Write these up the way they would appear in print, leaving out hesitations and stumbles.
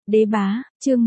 Đế bá, chương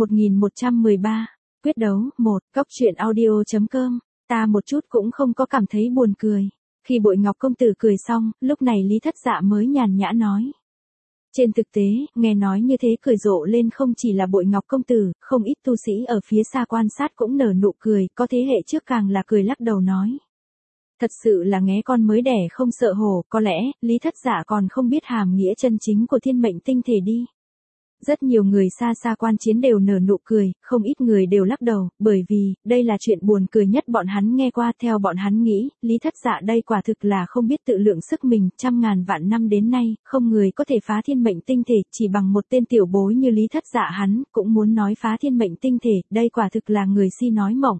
1113, quyết đấu, 1, cóc truyện audio.com, ta một chút cũng không có cảm thấy buồn cười. Khi Bội Ngọc công tử cười xong, lúc này Lý Thất Dạ mới nhàn nhã nói. Trên thực tế, nghe nói như thế cười rộ lên không chỉ là Bội Ngọc công tử, không ít tu sĩ ở phía xa quan sát cũng nở nụ cười, có thế hệ trước càng là cười lắc đầu nói. Thật sự là nghé con mới đẻ không sợ hổ, có lẽ, Lý Thất Dạ còn không biết hàm nghĩa chân chính của thiên mệnh tinh thể đi. Rất nhiều người xa xa quan chiến đều nở nụ cười, không ít người đều lắc đầu, bởi vì, đây là chuyện buồn cười nhất bọn hắn nghe qua. Theo bọn hắn nghĩ, Lý Thất Dạ đây quả thực là không biết tự lượng sức mình, trăm ngàn vạn năm đến nay, không người có thể phá thiên mệnh tinh thể, chỉ bằng một tên tiểu bối như Lý Thất Dạ hắn, cũng muốn nói phá thiên mệnh tinh thể, đây quả thực là người si nói mộng.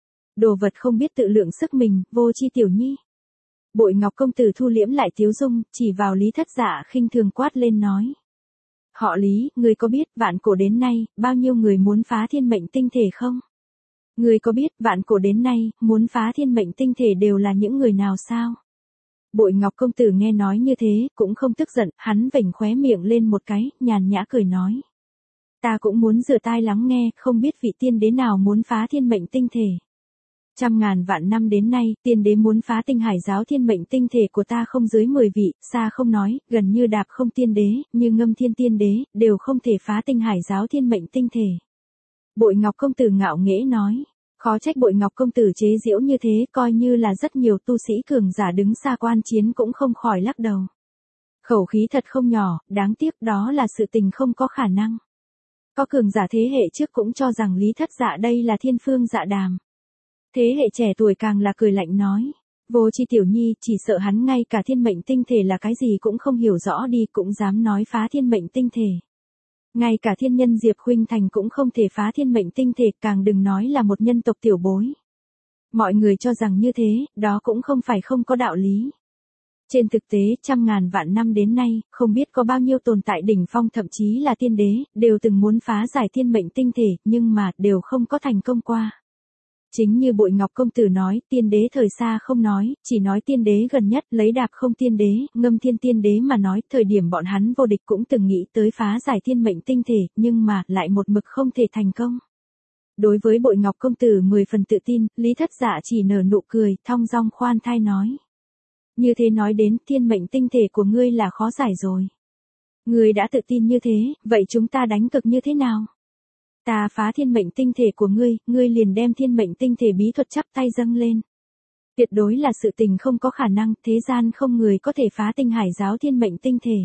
Đồ vật không biết tự lượng sức mình, vô chi tiểu nhi. Bội Ngọc công tử thu liễm lại tiếu dung, chỉ vào Lý Thất Dạ khinh thường quát lên nói. Họ Lý, ngươi có biết, vạn cổ đến nay, bao nhiêu người muốn phá thiên mệnh tinh thể không? Ngươi có biết, vạn cổ đến nay, muốn phá thiên mệnh tinh thể đều là những người nào sao? Bội Ngọc công tử nghe nói như thế, cũng không tức giận, hắn vểnh khóe miệng lên một cái, nhàn nhã cười nói. Ta cũng muốn rửa tai lắng nghe, không biết vị tiên đế nào muốn phá thiên mệnh tinh thể. Trăm ngàn vạn năm đến nay, tiên đế muốn phá tinh hải giáo thiên mệnh tinh thể của ta không dưới 10 vị, xa không nói, gần như đạp không tiên đế, như Ngâm Thiên tiên đế, đều không thể phá tinh hải giáo thiên mệnh tinh thể. Bội Ngọc công tử ngạo nghễ nói, khó trách Bội Ngọc công tử chế giễu như thế, coi như là rất nhiều tu sĩ cường giả đứng xa quan chiến cũng không khỏi lắc đầu. Khẩu khí thật không nhỏ, đáng tiếc đó là sự tình không có khả năng. Có cường giả thế hệ trước cũng cho rằng Lý Thất Dạ đây là thiên phương dạ đàm. Thế hệ trẻ tuổi càng là cười lạnh nói, vô chi tiểu nhi, chỉ sợ hắn ngay cả thiên mệnh tinh thể là cái gì cũng không hiểu rõ đi, cũng dám nói phá thiên mệnh tinh thể. Ngay cả thiên nhân Diệp Khuynh Thành cũng không thể phá thiên mệnh tinh thể, càng đừng nói là một nhân tộc tiểu bối. Mọi người cho rằng như thế, đó cũng không phải không có đạo lý. Trên thực tế, trăm ngàn vạn năm đến nay, không biết có bao nhiêu tồn tại đỉnh phong thậm chí là tiên đế, đều từng muốn phá giải thiên mệnh tinh thể, nhưng mà, đều không có thành công qua. Chính như Bội Ngọc công tử nói, tiên đế thời xa không nói, chỉ nói tiên đế gần nhất, lấy đạp không tiên đế, Ngâm Thiên tiên đế mà nói, thời điểm bọn hắn vô địch cũng từng nghĩ tới phá giải thiên mệnh tinh thể, nhưng mà, lại một mực không thể thành công. Đối với Bội Ngọc công tử 10 phần tự tin, Lý Thất Dạ chỉ nở nụ cười, thong dong khoan thai nói. Như thế nói đến, thiên mệnh tinh thể của ngươi là khó giải rồi. Ngươi đã tự tin như thế, vậy chúng ta đánh cực như thế nào? Ta phá thiên mệnh tinh thể của ngươi, ngươi liền đem thiên mệnh tinh thể bí thuật chắp tay dâng lên. Tuyệt đối là sự tình không có khả năng, thế gian không người có thể phá tinh hải giáo thiên mệnh tinh thể.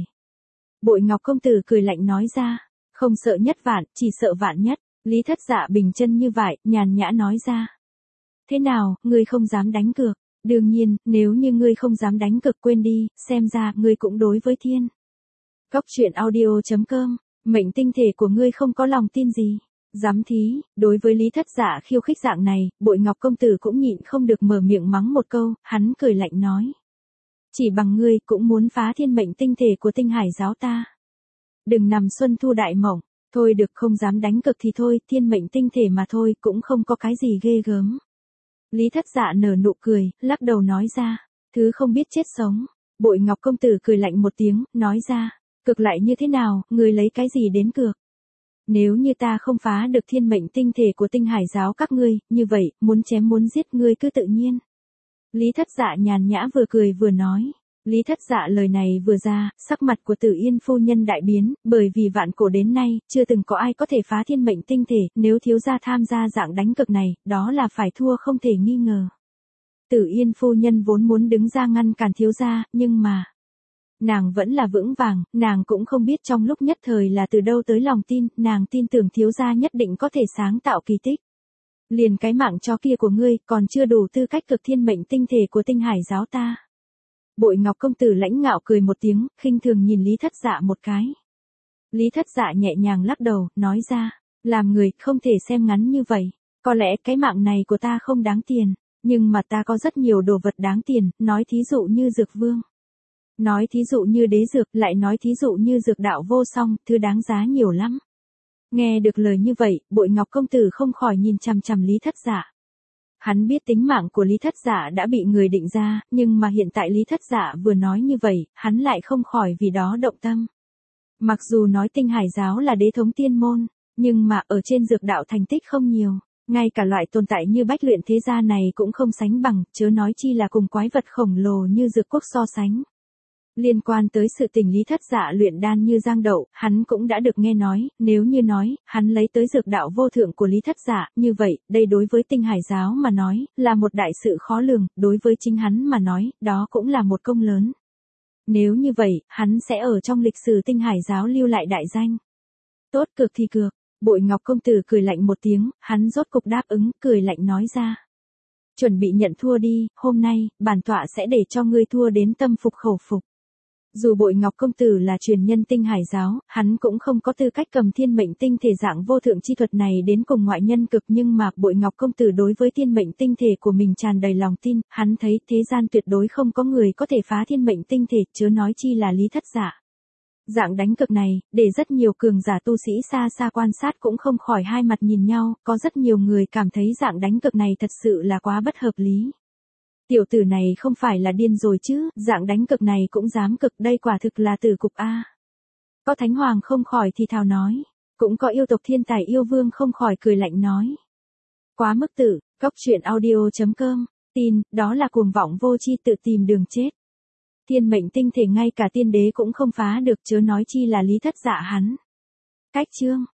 Bội Ngọc công tử cười lạnh nói ra, không sợ nhất vạn, chỉ sợ vạn nhất. Lý Thất Dạ bình chân như vậy, nhàn nhã nói ra. Thế nào, ngươi không dám đánh cược? Đương nhiên, nếu như ngươi không dám đánh cược quên đi, xem ra ngươi cũng đối với thiên. cóc truyện audio.com, mệnh tinh thể của ngươi không có lòng tin gì. Dám thí, đối với Lý Thất Dạ khiêu khích dạng này, Bội Ngọc công tử cũng nhịn không được mở miệng mắng một câu, hắn cười lạnh nói. Chỉ bằng ngươi cũng muốn phá thiên mệnh tinh thể của tinh hải giáo ta. Đừng nằm xuân thu đại mộng, thôi được không dám đánh cực thì thôi, thiên mệnh tinh thể mà thôi, cũng không có cái gì ghê gớm. Lý Thất Dạ nở nụ cười, lắc đầu nói ra, thứ không biết chết sống. Bội Ngọc công tử cười lạnh một tiếng, nói ra, cực lại như thế nào, ngươi lấy cái gì đến cược? Nếu như ta không phá được thiên mệnh tinh thể của tinh hải giáo các ngươi, như vậy, muốn chém muốn giết ngươi cứ tự nhiên. Lý Thất Dạ nhàn nhã vừa cười vừa nói. Lý Thất Dạ lời này vừa ra, sắc mặt của Tử Yên phu nhân đại biến, bởi vì vạn cổ đến nay, chưa từng có ai có thể phá thiên mệnh tinh thể, nếu thiếu gia tham gia dạng đánh cực này, đó là phải thua không thể nghi ngờ. Tử Yên phu nhân vốn muốn đứng ra ngăn cản thiếu gia, nhưng mà... Nàng vẫn là vững vàng, nàng cũng không biết trong lúc nhất thời là từ đâu tới lòng tin, nàng tin tưởng thiếu gia nhất định có thể sáng tạo kỳ tích. Liền cái mạng chó kia của ngươi, còn chưa đủ tư cách cực thiên mệnh tinh thể của tinh hải giáo ta. Bội Ngọc công tử lãnh ngạo cười một tiếng, khinh thường nhìn Lý Thất Dạ một cái. Lý Thất Dạ nhẹ nhàng lắc đầu, nói ra, làm người không thể xem ngắn như vậy, có lẽ cái mạng này của ta không đáng tiền, nhưng mà ta có rất nhiều đồ vật đáng tiền, nói thí dụ như dược vương. Nói thí dụ như đế dược, lại nói thí dụ như dược đạo vô song, thứ đáng giá nhiều lắm. Nghe được lời như vậy, Bội Ngọc công tử không khỏi nhìn chằm chằm Lý Thất Dạ. Hắn biết tính mạng của Lý Thất Dạ đã bị người định ra, nhưng mà hiện tại Lý Thất Dạ vừa nói như vậy, hắn lại không khỏi vì đó động tâm. Mặc dù nói tinh hải giáo là đế thống tiên môn, Nhưng mà ở trên dược đạo thành tích không nhiều, ngay cả loại tồn tại như bách luyện thế gia này cũng không sánh bằng, chớ nói chi là cùng quái vật khổng lồ như dược quốc so sánh. Liên quan tới sự tình Lý Thất Dạ luyện đan như giang đậu, hắn cũng đã được nghe nói, nếu như nói, hắn lấy tới dược đạo vô thượng của Lý Thất Dạ, như vậy, đây đối với Tinh Hải giáo mà nói, là một đại sự khó lường, đối với chính hắn mà nói, đó cũng là một công lớn. Nếu như vậy, hắn sẽ ở trong lịch sử Tinh Hải giáo lưu lại đại danh. Tốt cực thì cược, Bội Ngọc công tử cười lạnh một tiếng, hắn rốt cục đáp ứng, cười lạnh nói ra. Chuẩn bị nhận thua đi, hôm nay, bản tọa sẽ để cho ngươi thua đến tâm phục khẩu phục. Dù Bội Ngọc công tử là truyền nhân Tinh Hải giáo, hắn cũng không có tư cách cầm thiên mệnh tinh thể dạng vô thượng chi thuật này đến cùng ngoại nhân cực, nhưng mà Bội Ngọc công tử đối với thiên mệnh tinh thể của mình tràn đầy lòng tin, hắn thấy thế gian tuyệt đối không có người có thể phá thiên mệnh tinh thể, chớ nói chi là Lý Thất Dạ. Dạng đánh cực này, để rất nhiều cường giả tu sĩ xa xa quan sát cũng không khỏi hai mặt nhìn nhau, có rất nhiều người cảm thấy dạng đánh cực này thật sự là quá bất hợp lý. Tiểu tử này không phải là điên rồi chứ, dạng đánh cực này cũng dám cực, đây quả thực là tử cục a. Có Thánh Hoàng không khỏi thì thào nói, cũng có yêu tộc Thiên Tài Yêu Vương không khỏi cười lạnh nói. Quá mức tử, coctruyện.audio.com, tin, đó là cuồng vọng vô tri tự tìm đường chết. Thiên mệnh tinh thể ngay cả tiên đế cũng không phá được, chớ nói chi là Lý Thất Dạ hắn. Cách chương